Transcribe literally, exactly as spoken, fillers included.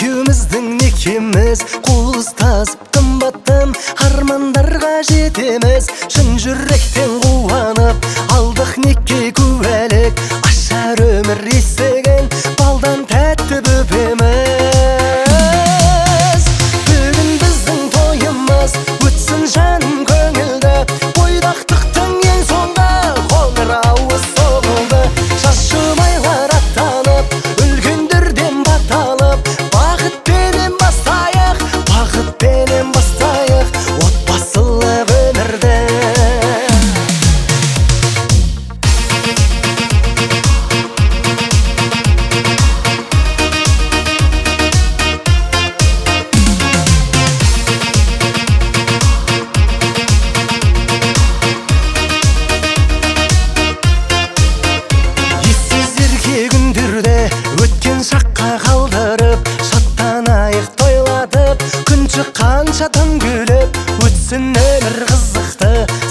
екеуміздің некеміз қуыстасып қымбаттым армандарға жетеміз. Шын жүректен қуанып алдық неке куәлік, ашар өмір есігін балдан тәтті бөпеміз. Бүгін біздің тойымыз өтсін жаным көңілді, бойдақтықтың ең соңғы қоңырауы соғылды. Жас жұбайлар аттанып үлкендерден баталып, бақытпенен бастайық, бақытпенен бастайық отбасылық өмірді. Өткен шаққа қалдырып, шаттанайық тойлатып, күн шыққанша тым күліп, өтсін өмір қызықты.